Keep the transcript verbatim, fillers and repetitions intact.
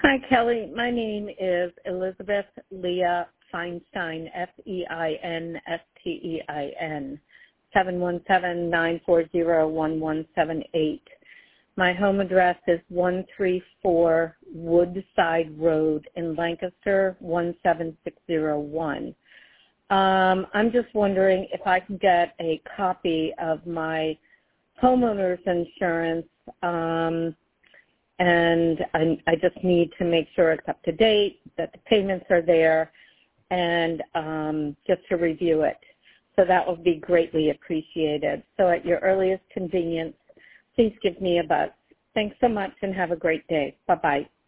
Hi, Kelly. My name is Elizabeth Leah Feinstein, F E I N S T E I N, seven one seven, nine four zero, one one seven eight. My home address is one three four Woodside Road in Lancaster, one seven six zero one. Um, I'm just wondering if I can get a copy of my homeowner's insurance, um, and I, I just need to make sure it's up to date, that the payments are there, and um, just to review it. So that would be greatly appreciated. So at your earliest convenience, please give me a buzz. Thanks so much and have a great day. Bye-bye.